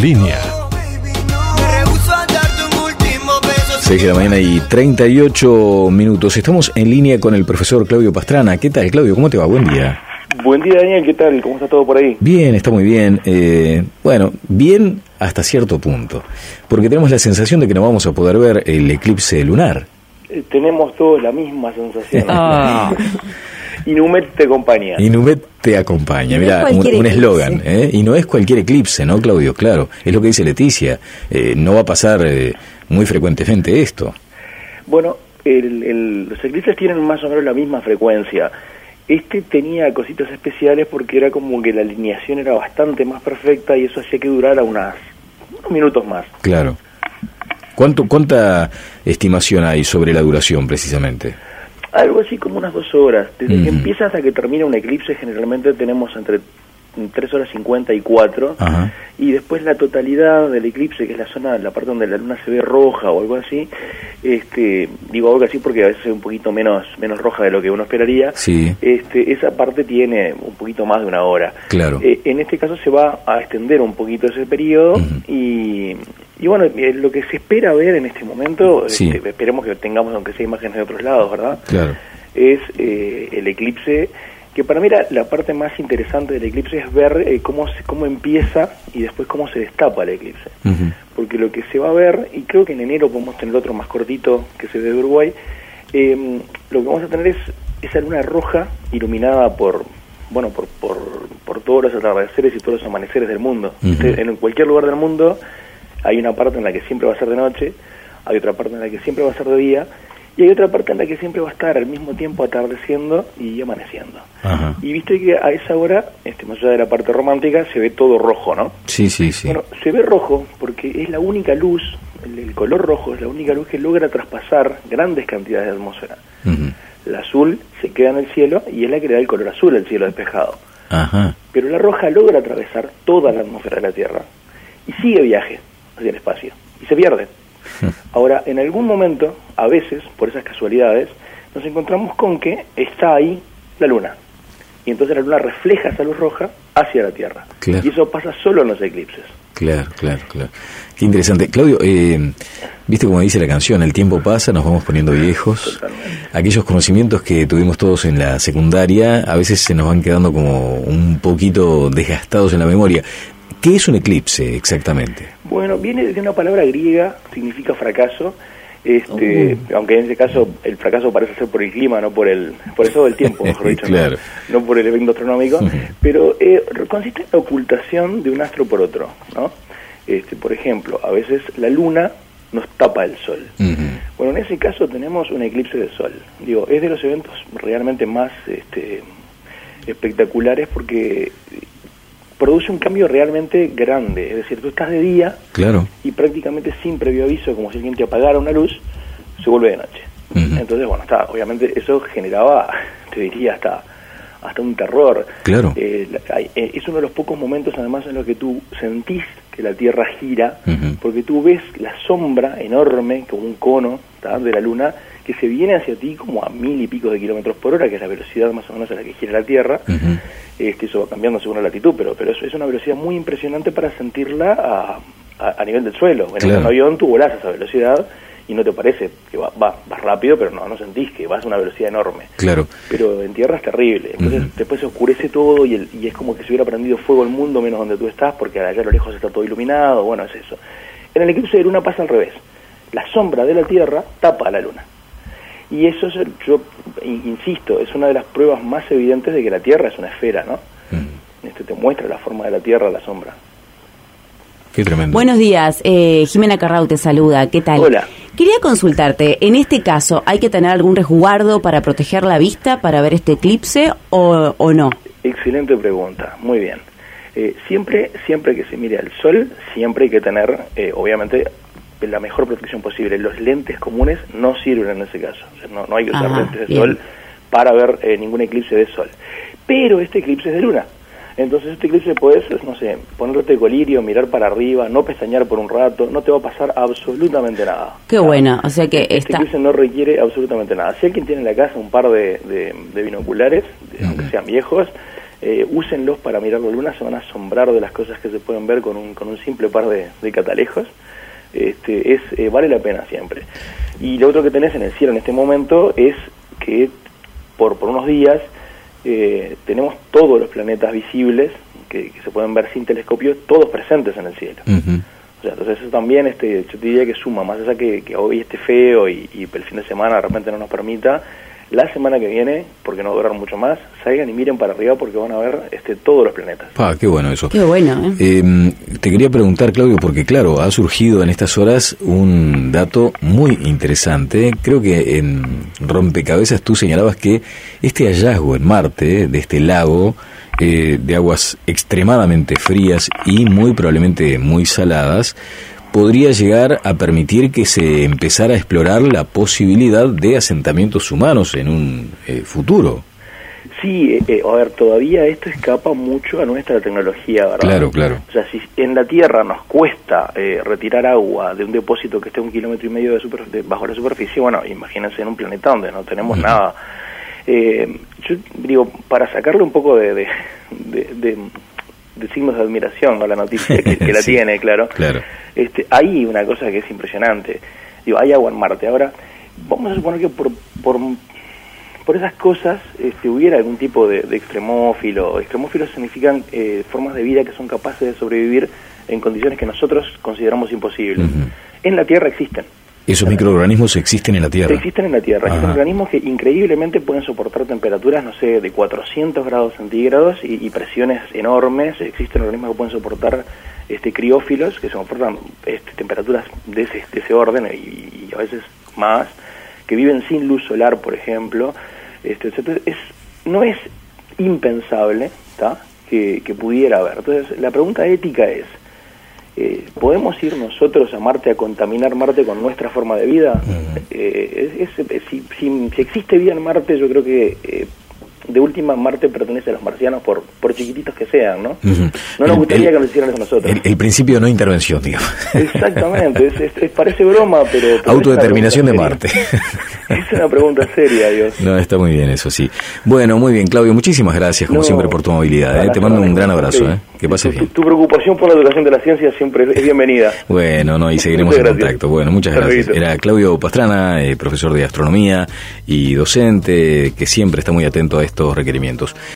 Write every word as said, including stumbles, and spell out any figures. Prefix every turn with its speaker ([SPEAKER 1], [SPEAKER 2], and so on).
[SPEAKER 1] línea. seis de la mañana y treinta y ocho minutos. Estamos en línea con el profesor Claudio Pastrana. ¿Qué tal, Claudio? ¿Cómo te va? Buen día.
[SPEAKER 2] Buen día, Daniel. ¿Qué tal? ¿Cómo está todo por ahí?
[SPEAKER 1] Bien, está muy bien. Eh, bueno, bien hasta cierto punto. Porque tenemos la sensación de que no vamos a poder ver el eclipse lunar.
[SPEAKER 2] Eh, tenemos todos la misma sensación.
[SPEAKER 1] Ah.
[SPEAKER 2] Inumet te acompaña.
[SPEAKER 1] Inumet te acompaña. Mira, un eslogan. ¿eh? Y no es cualquier eclipse, ¿no, Claudio? Claro, es lo que dice Leticia. Eh, no va a pasar eh, muy frecuentemente esto.
[SPEAKER 2] Bueno, el, el, los eclipses tienen más o menos la misma frecuencia. Este tenía cositas especiales porque era como que la alineación era bastante más perfecta y eso hacía que durara unas, unos minutos más.
[SPEAKER 1] Claro. ¿Cuánto, ¿Cuánta estimación hay sobre la duración, precisamente?
[SPEAKER 2] Algo así como unas dos horas. Desde mm. que empieza hasta que termina un eclipse, generalmente tenemos entre tres horas cincuenta y cuatro. Ajá. Y después la totalidad del eclipse, que es la zona, la parte donde la luna se ve roja o algo así, este, digo algo así porque a veces es un poquito menos menos roja de lo que uno esperaría. Sí. Este, esa parte tiene un poquito más de una hora. Claro. Eh, en este caso se va a extender un poquito ese periodo. Uh-huh. y, y bueno, eh, lo que se espera ver en este momento, sí. este, esperemos que tengamos aunque sea imágenes de otros lados, ¿verdad? Claro. Es eh, el eclipse, que para mí la, la parte más interesante del eclipse es ver eh, cómo se, cómo empieza y después cómo se destapa el eclipse. Uh-huh. Porque lo que se va a ver, y creo que en enero podemos tener otro más cortito que se ve de Uruguay, eh, lo que vamos a tener es esa luna roja iluminada por, bueno, por, por, por todos los atardeceres y todos los amaneceres del mundo. Uh-huh. En cualquier lugar del mundo hay una parte en la que siempre va a ser de noche, hay otra parte en la que siempre va a ser de día, y hay otra parte en la que siempre va a estar al mismo tiempo atardeciendo y amaneciendo. Ajá. Y viste que a esa hora, este, más allá de la parte romántica, se ve todo rojo, ¿no? Sí, sí, sí. Bueno, se ve rojo porque es la única luz, el, el color rojo es la única luz que logra traspasar grandes cantidades de atmósfera. Uh-huh. El azul se queda en el cielo y es la que le da el color azul al cielo despejado. Ajá. Pero la roja logra atravesar toda la atmósfera de la Tierra y sigue viaje hacia el espacio y se pierde. Ahora, en algún momento, a veces, por esas casualidades, nos encontramos con que está ahí la luna. Y entonces la luna refleja esa luz roja hacia la Tierra. Claro. Y eso pasa solo en los eclipses. Claro, claro, claro. Qué interesante. Claudio, eh, viste como dice la canción, el tiempo pasa, nos vamos poniendo viejos. Totalmente. Aquellos conocimientos que tuvimos todos en la secundaria, a veces se nos van quedando como un poquito desgastados en la memoria. ¿Qué es un eclipse exactamente? Bueno, viene de una palabra griega, significa fracaso, este, uh. aunque en este caso el fracaso parece ser por el clima, no por el por eso del tiempo, mejor dicho, claro. no, no por el evento astronómico, uh-huh. pero eh, consiste en la ocultación de un astro por otro, ¿no? Este, por ejemplo, a veces la luna nos tapa el sol. Uh-huh. Bueno, en ese caso tenemos un eclipse de sol. Digo, es de los eventos realmente más este, espectaculares porque produce un cambio realmente grande, es decir, tú estás de día, claro, y prácticamente sin previo aviso, como si alguien te apagara una luz, se vuelve de noche. Uh-huh. Entonces, bueno, está, obviamente eso generaba, te diría, hasta hasta un terror. Claro. Eh, eh, es uno de los pocos momentos, además, en los que tú sentís que la Tierra gira, uh-huh. porque tú ves la sombra enorme, como un cono, ¿tá?, de la Luna, que se viene hacia ti como a mil y pico de kilómetros por hora, que es la velocidad más o menos a la que gira la Tierra. Uh-huh. Este, eso va cambiando según la latitud, pero pero eso es una velocidad muy impresionante para sentirla a, a, a nivel del suelo. En claro. un avión tú volás a esa velocidad y no te parece que va, va, vas rápido, pero no, no sentís que vas a una velocidad enorme. Claro. Pero en tierra es terrible. Entonces uh-huh. después se oscurece todo y, el, y es como que se hubiera prendido fuego el mundo menos donde tú estás, porque allá a lo lejos está todo iluminado. Bueno, es eso. En el eclipse de luna pasa al revés. La sombra de la Tierra tapa a la luna. Y eso, es, yo insisto, es una de las pruebas más evidentes de que la Tierra es una esfera, ¿no? Uh-huh. Este te muestra la forma de la Tierra, la sombra.
[SPEAKER 1] Qué tremendo.
[SPEAKER 3] Buenos días, eh, Jimena Carrau te saluda, ¿qué tal?
[SPEAKER 2] Hola.
[SPEAKER 3] Quería consultarte, en este caso, ¿hay que tener algún resguardo para proteger la vista, para ver este eclipse o, o no?
[SPEAKER 2] Excelente pregunta, muy bien. Eh, siempre, siempre que se mire al sol, siempre hay que tener, eh, obviamente, la mejor protección posible. Los lentes comunes no sirven en ese caso. O sea, no, no hay que usar Ajá, lentes de bien. sol para ver eh, ningún eclipse de sol. Pero este eclipse es de luna. Entonces este eclipse puedes, no sé, ponerte de colirio, mirar para arriba, no pestañear por un rato, no te va a pasar absolutamente nada.
[SPEAKER 3] Qué bueno, o sea que
[SPEAKER 2] este
[SPEAKER 3] está...
[SPEAKER 2] eclipse no requiere absolutamente nada. Si alguien tiene en la casa un par de, de, de binoculares, de, uh-huh. aunque sean viejos, eh, úsenlos para mirar la luna, se van a asombrar de las cosas que se pueden ver con un, con un simple par de, de catalejos. Este, es eh, vale la pena siempre. Y lo otro que tenés en el cielo en este momento es que por, por unos días eh, tenemos todos los planetas visibles que, que se pueden ver sin telescopio, todos presentes en el cielo. Uh-huh. O sea, entonces eso también, este, yo te diría que suma, más allá que, que hoy esté feo y, y el fin de semana de repente no nos permita, la semana que viene, porque no va a durar mucho más, salgan y miren para arriba porque van a ver este, todos los planetas.
[SPEAKER 1] Ah, qué bueno eso.
[SPEAKER 3] Qué bueno, ¿eh?
[SPEAKER 1] Eh, te quería preguntar, Claudio, porque claro, ha surgido en estas horas un dato muy interesante. Creo que en Rompecabezas tú señalabas que este hallazgo en Marte, de este lago, eh, de aguas extremadamente frías y muy probablemente muy saladas, podría llegar a permitir que se empezara a explorar la posibilidad de asentamientos humanos en un eh, futuro.
[SPEAKER 2] Sí, eh, a ver, todavía esto escapa mucho a nuestra tecnología, ¿verdad?
[SPEAKER 1] Claro, claro.
[SPEAKER 2] O sea, si en la Tierra nos cuesta eh, retirar agua de un depósito que esté a un kilómetro y medio de super, de, bajo la superficie, bueno, imagínense en un planeta donde no tenemos uh-huh. nada. Eh, yo digo, para sacarle un poco de... de, de, de de signos de admiración a la noticia que, que la sí, tiene, claro.
[SPEAKER 1] claro.
[SPEAKER 2] Este, hay una cosa que es impresionante. Digo, hay agua en Marte. Ahora, vamos a suponer que por por, por esas cosas este, hubiera algún tipo de, de extremófilo. Extremófilos significan eh, formas de vida que son capaces de sobrevivir en condiciones que nosotros consideramos imposibles. Uh-huh. En la Tierra existen.
[SPEAKER 1] ¿Esos microorganismos existen en la Tierra?
[SPEAKER 2] Existen en la Tierra. Existen organismos que increíblemente pueden soportar temperaturas, no sé, de cuatrocientos grados centígrados y, y presiones enormes. Existen organismos que pueden soportar este, criófilos, que soportan este, temperaturas de ese, de ese orden y, y a veces más, que viven sin luz solar, por ejemplo. Este, entonces, es, no es impensable, ¿tá?, que, que pudiera haber. Entonces, la pregunta ética es, Eh, ¿podemos ir nosotros a Marte a contaminar Marte con nuestra forma de vida? Uh-huh. eh, es, es, si, si, si existe vida en Marte, yo creo que eh, de última Marte pertenece a los marcianos por por chiquititos que sean, ¿no? Uh-huh. No nos el, gustaría el, que nos hicieran eso a nosotros.
[SPEAKER 1] El, el principio de no intervención, digamos.
[SPEAKER 2] Exactamente, es, es, es, parece broma, pero... pero
[SPEAKER 1] autodeterminación de Marte.
[SPEAKER 2] Es una pregunta seria, Dios.
[SPEAKER 1] No, está muy bien eso, sí. Bueno, muy bien, Claudio, muchísimas gracias, como no, siempre, por tu amabilidad. ¿eh? Te mando un gran abrazo, sí. ¿eh? Que pases bien.
[SPEAKER 2] Tu, tu preocupación por la educación de la ciencia siempre es bienvenida.
[SPEAKER 1] Bueno, no, y seguiremos en contacto. Bueno, muchas gracias. Era Claudio Pastrana, eh, profesor de astronomía y docente, que siempre está muy atento a estos requerimientos.